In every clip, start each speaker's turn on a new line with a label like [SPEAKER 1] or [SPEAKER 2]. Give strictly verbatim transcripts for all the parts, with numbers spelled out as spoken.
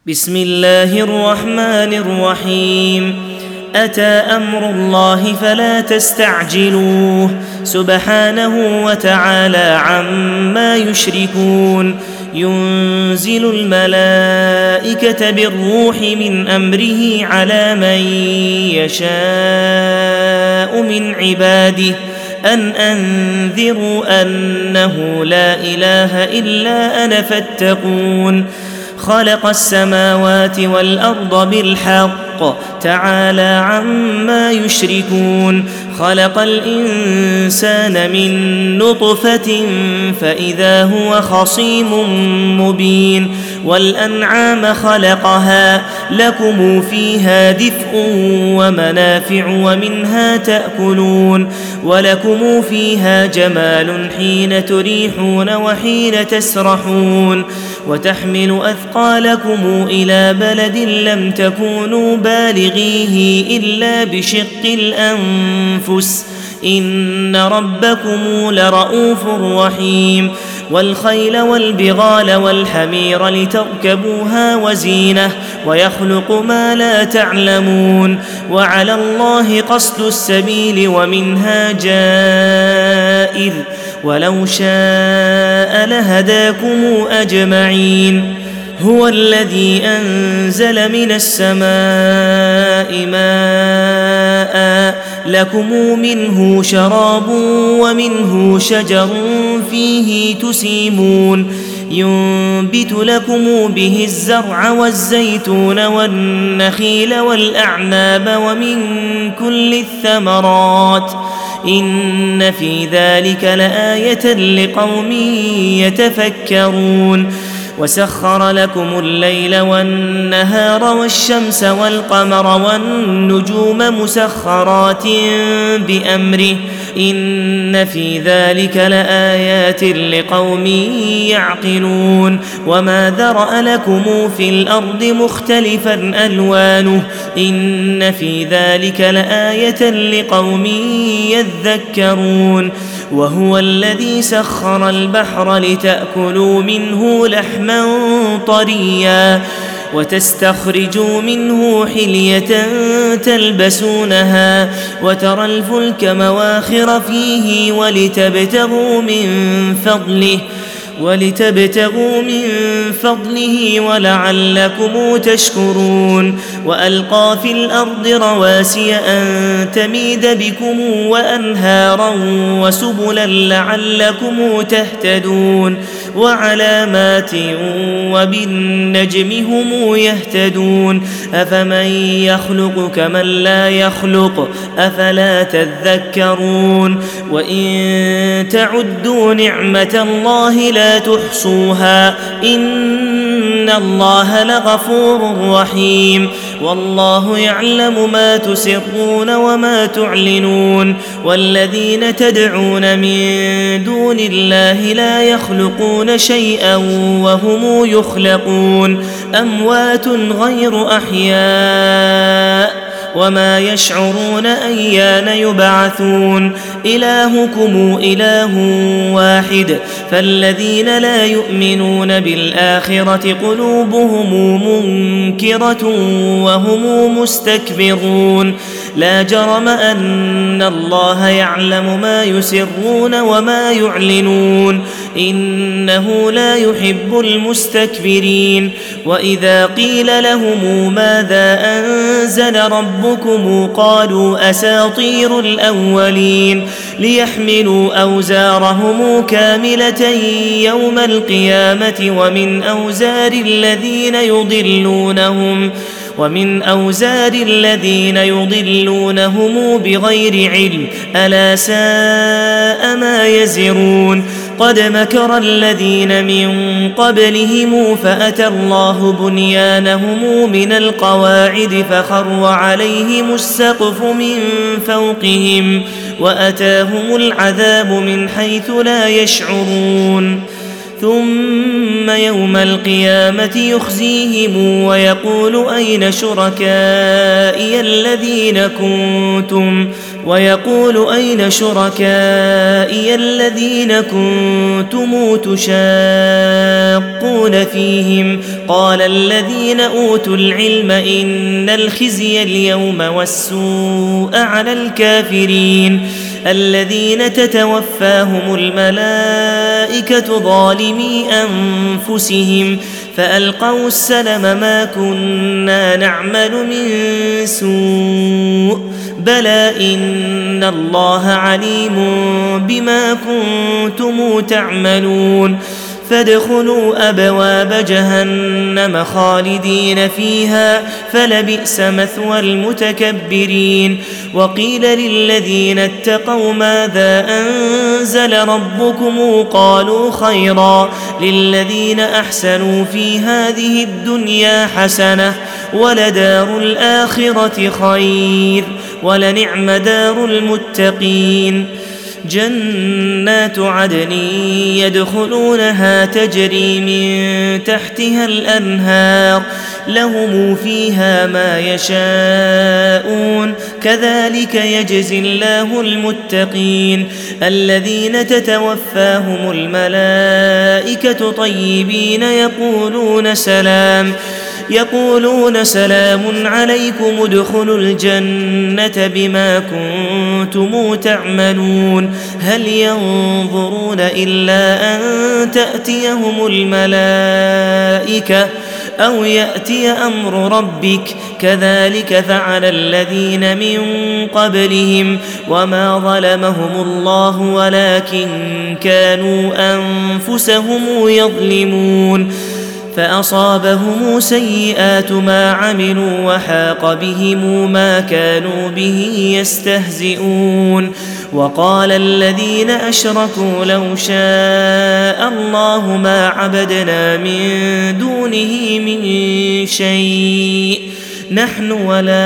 [SPEAKER 1] بسم الله الرحمن الرحيم. أتى أمر الله فلا تستعجلوه سبحانه وتعالى عما يشركون. ينزل الملائكة بالروح من أمره على من يشاء من عباده أن أنذروا أنه لا إله إلا أنا فاتقون. خلق السماوات والأرض بالحق تعالى عما يشركون. خلق الإنسان من نطفة فإذا هو خصيم مبين. والأنعام خلقها لكم فيها دفء ومنافع ومنها تأكلون ولكم فيها جمال حين تريحون وحين تسرحون وتحمل أثقالكم إلى بلد لم تكونوا بالغيه إلا بشق الأنفس إن ربكم لرؤوف رحيم. والخيل والبغال والحمير لتركبوها وزينة ويخلق ما لا تعلمون. وعلى الله قصد السبيل ومنها جائر ولو شاء لهداكم أجمعين. هو الذي أنزل من السماء ماء لكم منه شراب ومنه شجر فيه تسيمون. ينبت لكم به الزرع والزيتون والنخيل والأعناب ومن كل الثمرات إن في ذلك لآية لقوم يتفكرون. وسخر لكم الليل والنهار والشمس والقمر والنجوم مسخرات بأمره إن في ذلك لآيات لقوم يعقلون. وما ذرأ لكم في الأرض مختلفا ألوانه إن في ذلك لآية لقوم يذكرون. وهو الذي سخر البحر لتأكلوا منه لحما طريا وتستخرجوا منه حلية تلبسونها وترى الفلك مواخر فيه ولتبتغوا من فضله ولتبتغوا من فضله ولعلكم تشكرون. وألقى في الأرض رواسي أن تميد بكم وأنهارا وسبلا لعلكم تهتدون. وعلامات وبالنجم هم يهتدون. أفمن يخلق كمن لا يخلق أفلا تذكرون. وإن تعدوا نعمة الله لا تحصوها إن الله لغفور رحيم. والله يعلم ما تسرون وما تعلنون. والذين تدعون من دون الله لا يخلقون شيئا وهم يخلقون أموات غير أحياء وما يشعرون أيان يبعثون. إلهكم إله واحد فالذين لا يؤمنون بالآخرة قلوبهم منكرة وهم مستكبرون. لا جرم أن الله يعلم ما يسرون وما يعلنون إنه لا يحب المستكبرين. وإذا قيل لهم ماذا أنزل ربكم قالوا أساطير الأولين ليحملوا أوزارهم كاملة يوم القيامة ومن أوزار الذين يضلونهم ومن أوزار الذين يضلونهم بغير علم ألا ساء ما يزرون. قد مكر الذين من قبلهم فأتى الله بنيانهم من القواعد فخر عليهم السقف من فوقهم وأتاهم العذاب من حيث لا يشعرون. ثم يوم القيامة يخزيهم ويقول أين شركائي الذين كنتم ويقول أين شركائي الذين كنتم تشاقون فيهم قال الذين أوتوا العلم إن الخزي اليوم والسوء على الكافرين الذين تتوفاهم الملائكة ظالمي أنفسهم فألقوا السلم ما كنا نعمل من سوء بلى إن الله عليم بما كنتم تعملون فادخلوا أبواب جهنم خالدين فيها فلبئس مثوى المتكبرين وقيل للذين اتقوا ماذا أنزل ربكم قالوا خيرا للذين أحسنوا في هذه الدنيا حسنة ولدار الآخرة خير ولنعم دار المتقين جنات عدن يدخلونها تجري من تحتها الأنهار لهم فيها ما يشاءون كذلك يجزي الله المتقين الذين تتوفاهم الملائكة طيبين يقولون سلام يقولون سلام عليكم ادخلوا الجنة بما كنتم تعملون هل ينظرون إلا أن تأتيهم الملائكة أو يأتي أمر ربك كذلك فعل الذين من قبلهم وما ظلمهم الله ولكن كانوا أنفسهم يظلمون فأصابهم سيئات ما عملوا وحاق بهم ما كانوا به يستهزئون وقال الذين أشركوا لو شاء الله ما عبدنا من دونه من شيء نحن ولا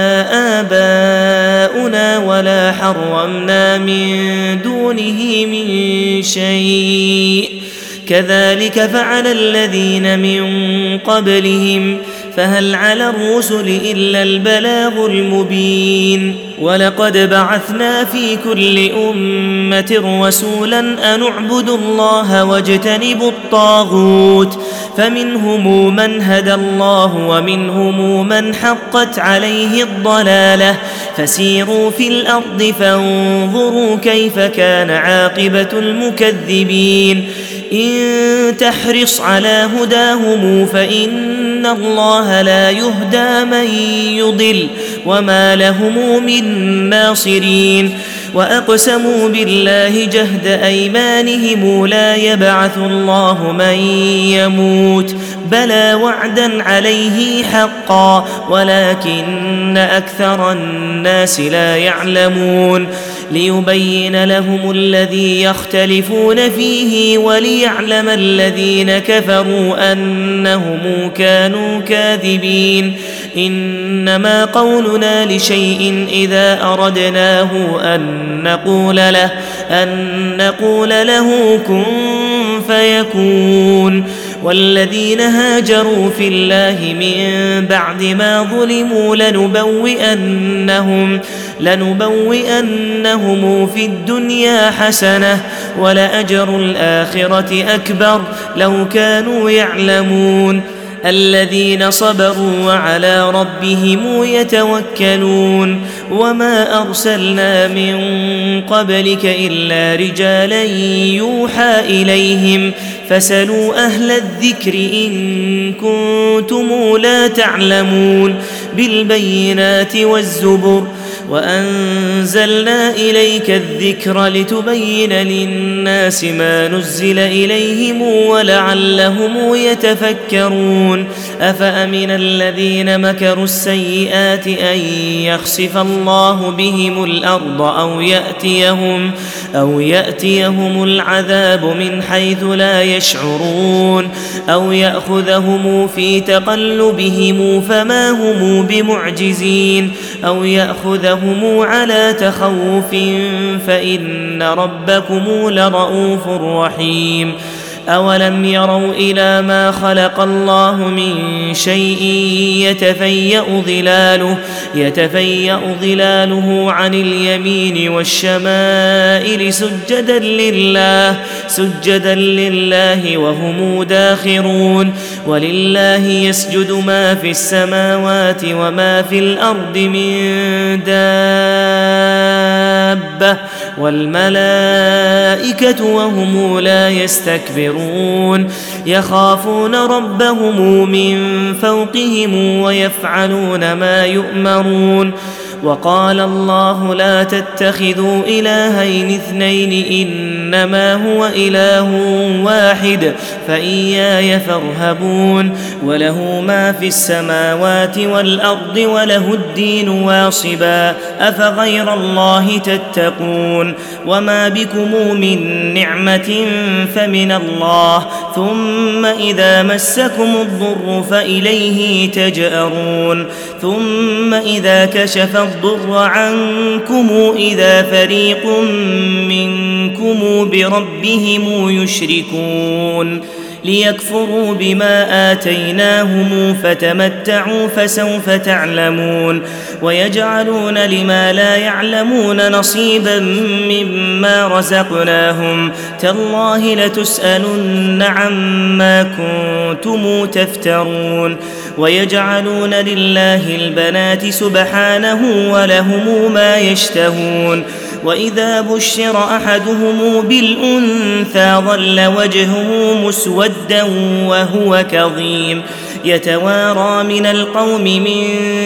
[SPEAKER 1] آباؤنا ولا حرمنا من دونه من شيء كذلك فعل الذين من قبلهم فهل على الرسل إلا البلاغ المبين ولقد بعثنا في كل أمة رسولا أن اعبدوا الله واجتنبوا الطاغوت فمنهم من هدى الله ومنهم من حقت عليه الضلالة فسيروا في الأرض فانظروا كيف كان عاقبة المكذبين إن تحرص على هداهم فإن الله لا يهدى من يضل وما لهم من ناصرين وأقسموا بالله جهد أيمانهم لا يبعث الله من يموت بلى وعدا عليه حقا ولكن أكثر الناس لا يعلمون ليبين لهم الذي يختلفون فيه وليعلم الذين كفروا أنهم كانوا كاذبين إنما قولنا لشيء إذا أردناه أن نقول له أن نقول له كن فيكون والذين هاجروا في الله من بعد ما ظلموا لنبوئنهم لنبوئنهم في الدنيا حسنة ولأجر الآخرة أكبر لو كانوا يعلمون الذين صبروا وعلى ربهم يتوكلون وما أرسلنا من قبلك إلا رجالا يوحى إليهم فسلوا أهل الذكر إن كنتم لا تعلمون بالبينات والزبر وأنزلنا إليك الذكر لتبين للناس ما نزل إليهم ولعلهم يتفكرون أفأمن الذين مكروا السيئات أن يخسف الله بهم الأرض أو يأتيهم أو يأتيهم العذاب من حيث لا يشعرون أو يأخذهم في تقلبهم فما هم بمعجزين أو يأخذهم على تخوف فإن ربكم لرؤوف رحيم أولم يروا إلى ما خلق الله من شيء يتفيأ ظلاله, يتفيأ ظلاله عن اليمين والشمائل سجدا لله, سجدا لله وهم داخرون. ولله يسجد ما في السماوات وما في الأرض من دابة والملائكة وهم لا يستكبرون يخافون ربهم من فوقهم ويفعلون ما يؤمرون. وقال الله لا تتخذوا إلهين اثنين إنما هو إله واحد فإياي فارهبون. وله ما في السماوات والأرض وله الدين واصبا أفغير الله تتقون. وما بكم من نعمة فمن الله ثم إذا مسكم الضر فإليه تجأرون. ثم إذا كشف الضر عنكم إذا فريق منكم بربهم يشركون ليكفروا بما آتيناهم فتمتعوا فسوف تعلمون. ويجعلون لما لا يعلمون نصيبا مما رزقناهم تالله لتسألن عما كنتم تفترون. ويجعلون لله البنات سبحانه ولهم ما يشتهون. وإذا بشر أحدهم بالأنثى ظل وجهه مسودا وهو كظيم يتوارى من القوم من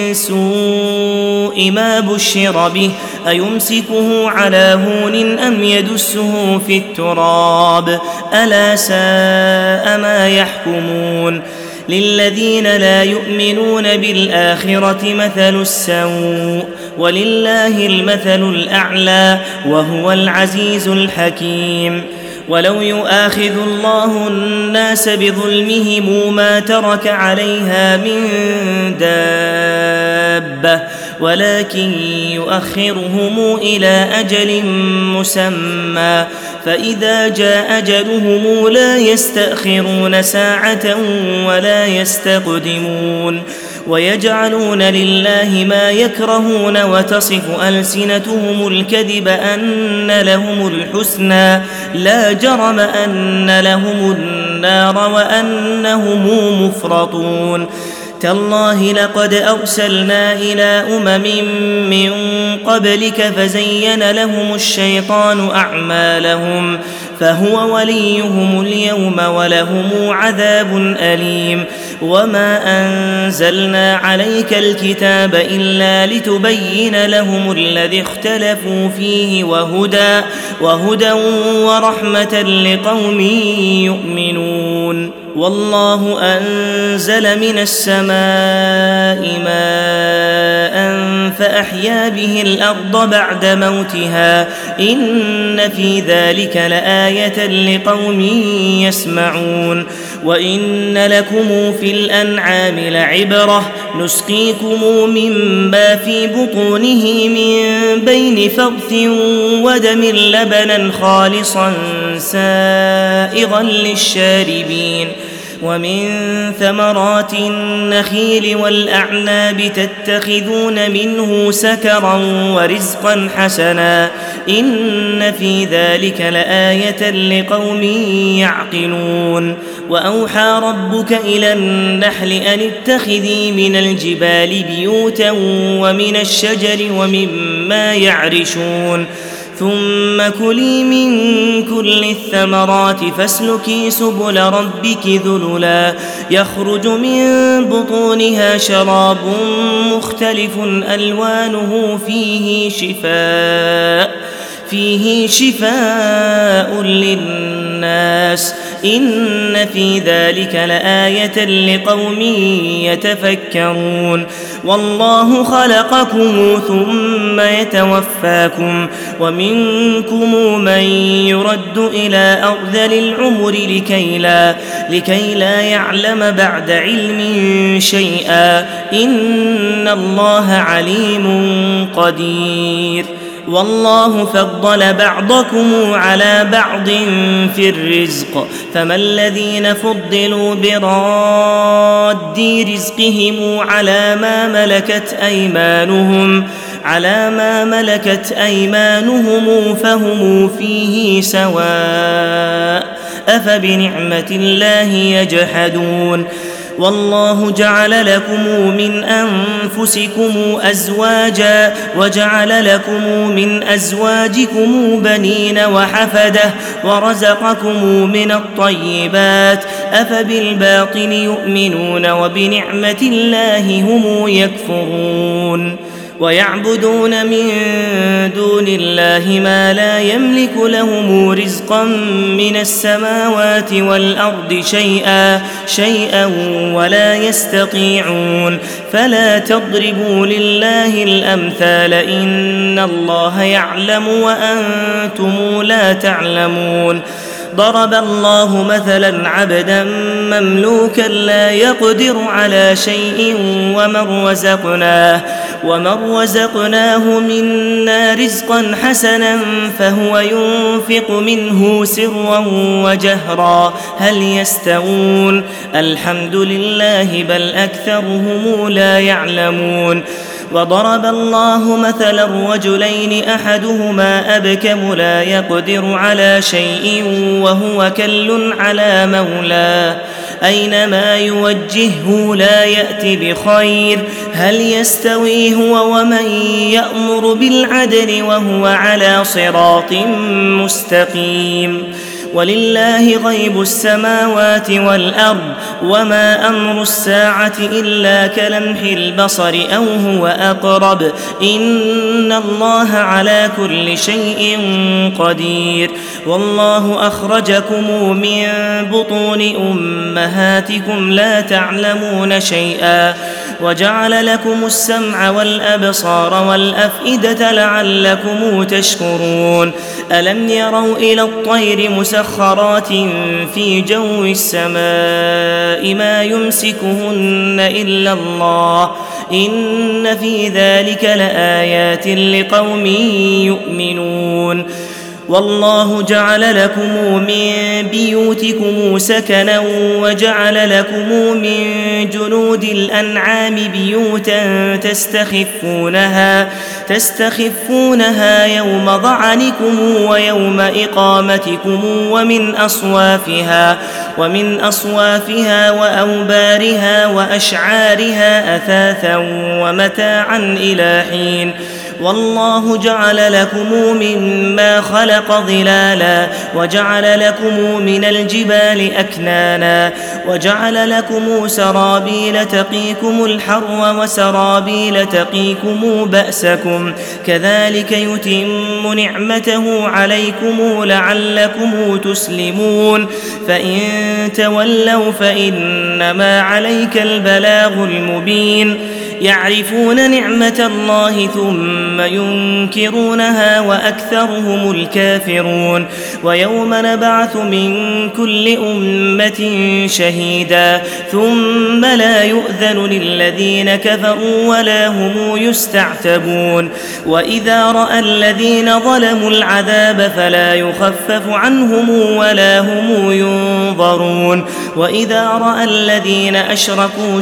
[SPEAKER 1] سوء ما بشر به أيمسكه على هون أم يدسه في التراب ألا ساء ما يحكمون. للذين لا يؤمنون بالآخرة مثل السوء ولله المثل الأعلى وهو العزيز الحكيم. ولو يؤاخذ الله الناس بظلمهم ما ترك عليها من دابة ولكن يؤخرهم إلى أجل مسمى فإذا جاء أجلهم لا يستأخرون ساعة ولا يستقدمون. ويجعلون لله ما يكرهون وتصف ألسنتهم الكذب أن لهم الحسنى لا جرم أن لهم النار وأنهم مفرطون. تالله لقد أرسلنا إلى أمم من قبلك فزين لهم الشيطان أعمالهم فهو وليهم اليوم ولهم عذاب أليم. وما أنزلنا عليك الكتاب إلا لتبين لهم الذي اختلفوا فيه وهدى, وهدى ورحمة لقوم يؤمنون. والله أنزل من السماء ماء فأحيا به الأرض بعد موتها إن في ذلك لآية لقوم يسمعون. وإن لكم في الأنعام لعبرة نسقيكم مما في بطونه من بين فرث ودم لبنا خالصا سائغا للشاربين. ومن ثمرات النخيل والأعناب تتخذون منه سكرا ورزقا حسنا إن في ذلك لآية لقوم يعقلون. وأوحى ربك إلى النحل أن اتخذي من الجبال بيوتا ومن الشجر ومما يعرشون ثم كلي من كل الثمرات فاسلكي سبل ربك ذللا يخرج من بطونها شراب مختلف ألوانه فيه شفاء فيه شفاء للناس إن في ذلك لآية لقوم يتفكرون. والله خلقكم ثم يتوفاكم ومنكم من يرد إلى أرذل العمر لكي لا, لكي لا يعلم بعد علم شيئا إن الله عليم قدير. والله فضل بعضكم على بعض في الرزق فما الذين فضلوا براد رزقهم على ما ملكت أيمانهم على ما ملكت أيمانهم فهم فيه سواء أفبنعمة الله يجحدون والله جعل لكم من أنفسكم أزواجا وجعل لكم من أزواجكم بنين وحفدة ورزقكم من الطيبات أفبالباطل يؤمنون وبنعمة الله هم يكفرون ويعبدون من دون الله ما لا يملك لهم رزقا من السماوات والأرض شيئا شيئا ولا يستطيعون فلا تضربوا لله الأمثال إن الله يعلم وأنتم لا تعلمون ضرب الله مثلا عبدا مملوكا لا يقدر على شيء ومن رزقناه ومن رزقناه منا رزقا حسنا فهو ينفق منه سرا وجهرا هل يستوون الحمد لله بل أكثرهم لا يعلمون وضرب الله مثلا رجلين أحدهما أبكم لا يقدر على شيء وهو كل على مولاه أينما يوجهه لا يأتي بخير هل يستوي هو ومن يأمر بالعدل وهو على صراط مستقيم ولله غيب السماوات والأرض وما أمر الساعة إلا كلمح البصر أو هو أقرب إن الله على كل شيء قدير والله أخرجكم من بطون أمهاتكم لا تعلمون شيئا وجعل لكم السمع والأبصار والأفئدة لعلكم تشكرون ألم يروا إلى الطير مسخرات في جو السماء ما يمسكهن إلا الله إن في ذلك لآيات لقوم يؤمنون والله جعل لكم من بيوتكم سكنا وجعل لكم من جنود الأنعام بيوتا تستخفونها تستخفونها يوم ظعنكم ويوم إقامتكم ومن أصوافها ومن أصوافها وأوبارها وأشعارها أثاثا ومتاعا إلى حين والله جعل لكم مما خلق ظلالا وجعل لكم من الجبال أكنانا وجعل لكم سرابيل تقيكم الحر وسرابيل تقيكم بأسكم كذلك يتم نعمته عليكم لعلكم تسلمون فإن تولوا فإنما عليك البلاغ المبين يعرفون نعمة الله ثم ينكرونها وأكثرهم الكافرون ويوم نبعث من كل أمة شهيدا ثم لا يؤذن للذين كفروا ولا هم يستعتبون وإذا رأى الذين ظلموا العذاب فلا يخفف عنهم ولا هم ينظرون وإذا رأى الذين أشركوا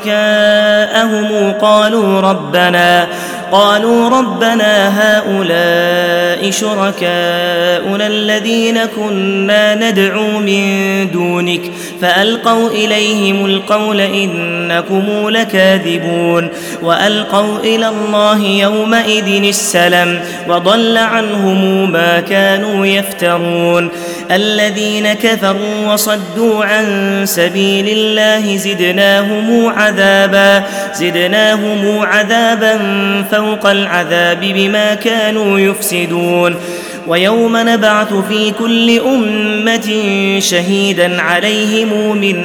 [SPEAKER 1] شركاءهم قالوا ربنا قالوا ربنا هؤلاء شركاؤنا الذين كنا ندعو من دونك فألقوا إليهم القول إنكم لكاذبون وألقوا إلى الله يومئذ السلم وضل عنهم ما كانوا يفترون الذين كفروا وصدوا عن سبيل الله زدناهم عذابا زدناهم عذابا فوق العذاب بما كانوا يفسدون ويوم نبعث في كل أمة شهيدا عليهم من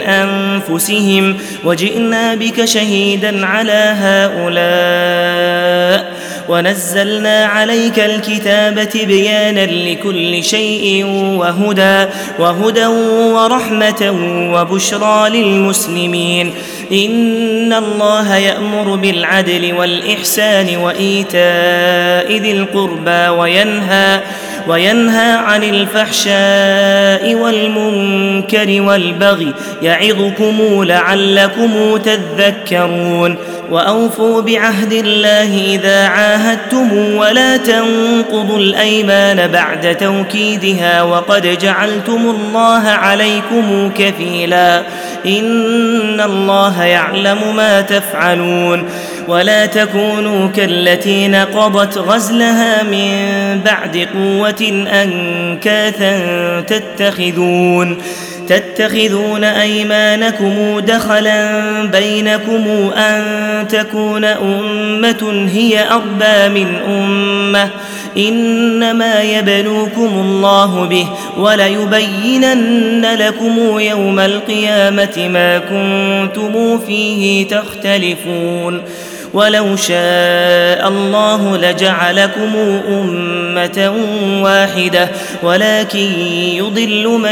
[SPEAKER 1] أنفسهم وجئنا بك شهيدا على هؤلاء ونزلنا عليك الكتاب تبيانا لكل شيء وهدى وهدى ورحمة وبشرى للمسلمين. إن الله يأمر بالعدل والإحسان وإيتاء ذي القربى وينهى وينهى عن الفحشاء والمنكر والبغي يعظكم لعلكم تذكرون. وأوفوا بعهد الله إذا عاهدتم ولا تنقضوا الأيمان بعد توكيدها وقد جعلتم الله عليكم كفيلا إن الله يعلم ما تفعلون. ولا تكونوا كالتي نقضت غزلها من بعد قوة أنكاثا تتخذون تتخذون أيمانكم دخلا بينكم أن تكون أمة هي أربى من أمة إنما يبلوكم الله به وليبينن لكم يوم القيامة ما كنتم فيه تختلفون. ولو شاء الله لجعلكم أمة واحدة ولكن يضل من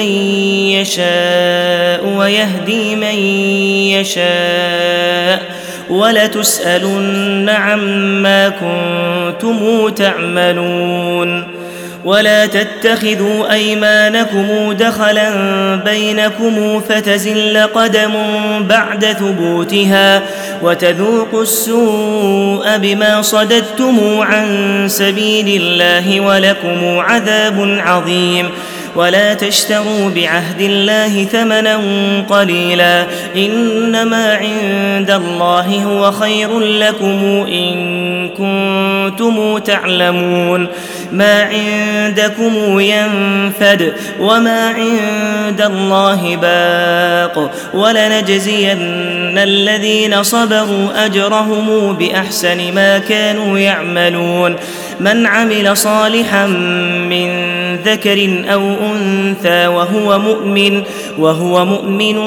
[SPEAKER 1] يشاء ويهدي من يشاء ولتسألن عما كنتم تعملون. ولا تتخذوا أيمانكم دخلا بينكم فتزل قدم بعد ثبوتها وتذوقوا السوء بما صددتم عن سبيل الله ولكم عذاب عظيم. ولا تشتروا بعهد الله ثمنا قليلا إنما عند الله هو خير لكم إن كنتم تعلمون. ما عندكم ينفد وما عند الله باق ولنجزين الذين صبروا أجرهم بأحسن ما كانوا يعملون. من عمل صالحا من ذكر أو أنثى وهو مؤمن وهو مؤمن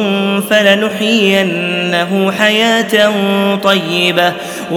[SPEAKER 1] فلنحيينه حياة طيبة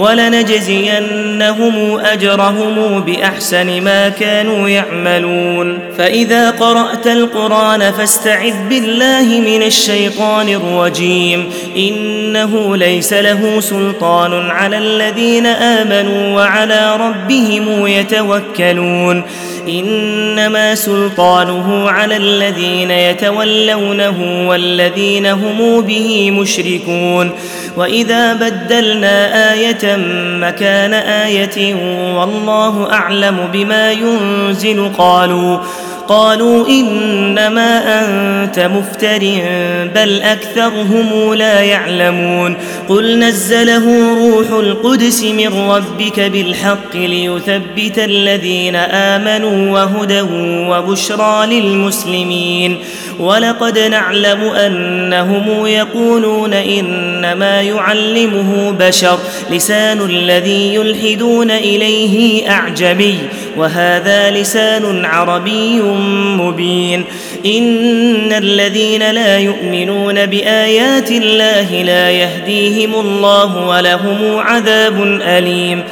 [SPEAKER 1] ولنجزينهم أجرهم بأحسن ما كانوا يعملون. فإذا قرأت القرآن فاستعذ بالله من الشيطان الرجيم إنه ليس له سلطان على الذين آمنوا وعلى ربهم يتوكلون. إنما سلطانه على الذين يتولونه والذين هم به مشركون. وإذا بدلنا آية مكان آية والله أعلم بما ينزل قالوا قالوا إنما أنت مفتر بل أكثرهم لا يعلمون. قل نزله روح القدس من ربك بالحق ليثبت الذين آمنوا وهدى وبشرى للمسلمين. ولقد نعلم أنهم يقولون إنما يعلمه بشر لسان الذي يلحدون إليه أعجمي وهذا لسان عربي مبين. إن الذين لا يؤمنون بآيات الله لا يهديهم الله ولهم عذاب أليم.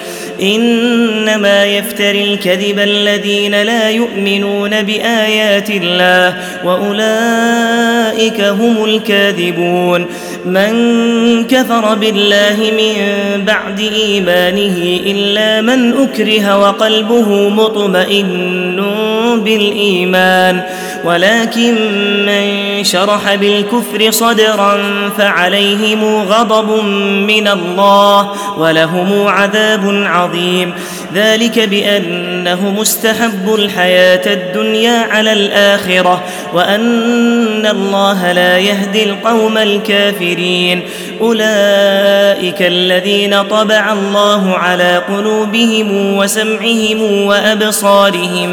[SPEAKER 1] إنما يفتري الكذب الذين لا يؤمنون بآيات الله وأولئك هم الكاذبون. من كفر بالله من بعد إيمانه إلا من أكره وقلبه مطمئن بالإيمان ولكن من شرح بالكفر صدرا فعليهم غضب من الله ولهم عذاب عظيم. ذلك بأنه مستحب الحياة الدنيا على الآخرة وأن الله لا يهدي القوم الكافرين. أولئك الذين طبع الله على قلوبهم وسمعهم وأبصارهم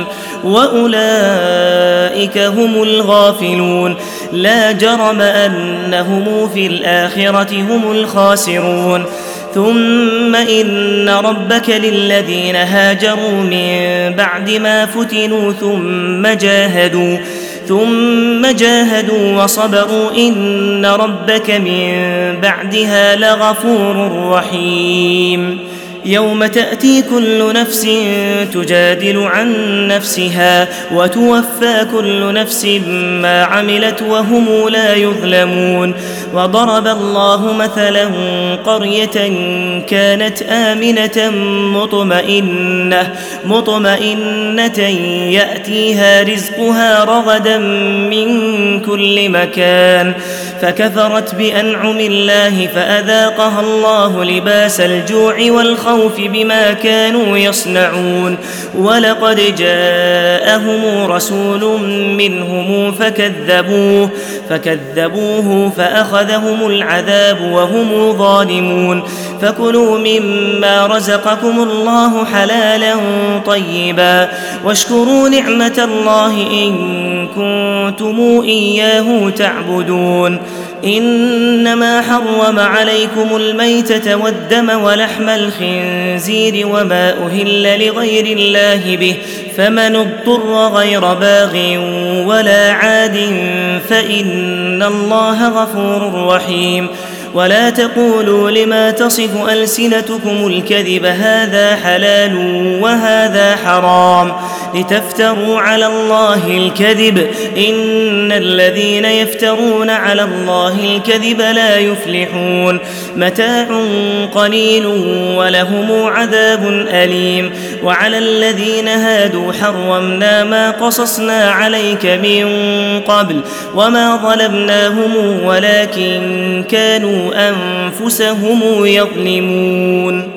[SPEAKER 1] وأولئك هم الغافلون. لا جرم أنهم في الآخرة هم الخاسرون. ثم إن ربك للذين هاجروا من بعد ما فتنوا ثم جاهدوا ثم جاهدوا وصبروا إن ربك من بعدها لغفور رحيم. يوم تأتي كل نفس تجادل عن نفسها وتوفى كل نفس ما عملت وهم لا يظلمون. وضرب الله مثلا قرية كانت آمنة مطمئنة, مطمئنة يأتيها رزقها رغدا من كل مكان فكفرت بأنعم الله فأذاقها الله لباس الجوع والخوف بما كانوا يصنعون. ولقد جاءهم رسول منهم فكذبوه, فكذبوه فأخذهم العذاب وهم ظالمون. فكلوا مما رزقكم الله حلالا طيبا واشكروا نعمة الله إن كنتم إياه تعبدون. إنما حرم عليكم الميتة والدم ولحم الخنزير وما أهل لغير الله به فمن اضطر غير باغ ولا عاد فإن الله غفور رحيم. ولا تقولوا لما تصف ألسنتكم الكذب هذا حلال وهذا حرام لتفتروا على الله الكذب إن الذين يفترون على الله الكذب لا يفلحون. متاع قليل ولهم عذاب أليم. وعلى الذين هادوا حرمنا ما قصصنا عليك من قبل وما ظلمناهم ولكن كانوا أنفسهم يظلمون.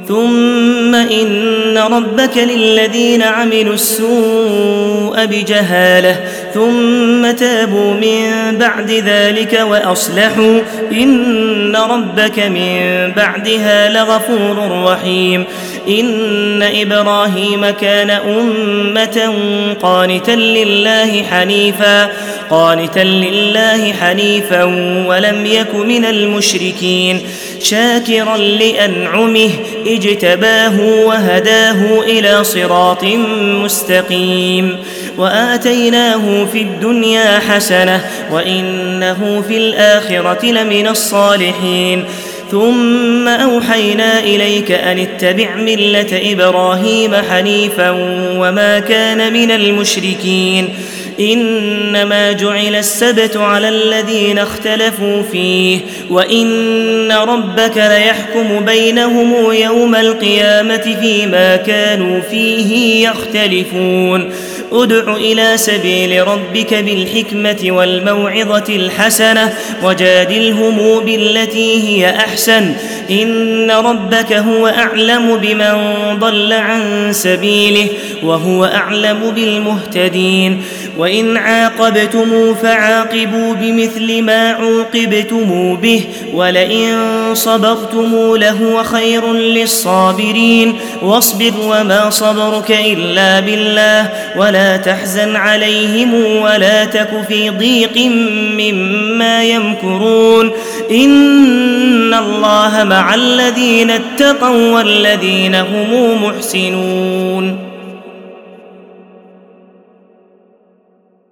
[SPEAKER 1] ثم إن ربك للذين عملوا السوء بجهالة ثم تابوا من بعد ذلك وأصلحوا إن ربك من بعدها لغفور رحيم. إن إبراهيم كان أمة قانتا لله حنيفا قانتا لله حنيفا ولم يك من المشركين شاكرا لأنعمه اجتباه وهداه إلى صراط مستقيم. وآتيناه في الدنيا حسنة وإنه في الآخرة لمن الصالحين. ثم أوحينا إليك أن اتبع ملة إبراهيم حنيفا وما كان من المشركين. إنما جعل السبت على الذين اختلفوا فيه وإن ربك ليحكم بينهم يوم القيامة فيما كانوا فيه يختلفون. ادع إلى سبيل ربك بالحكمة والموعظة الحسنة وجادلهم بالتي هي أحسن إن ربك هو أعلم بمن ضل عن سبيله وهو أعلم بالمهتدين. وإن عاقبتم فعاقبوا بمثل ما عوقبتم به ولئن صبرتم لهو خير للصابرين. واصبر وما صبرك إلا بالله ولا تحزن عليهم ولا تك في ضيق مما يمكرون إن الله مع الذين اتقوا والذين هم محسنون.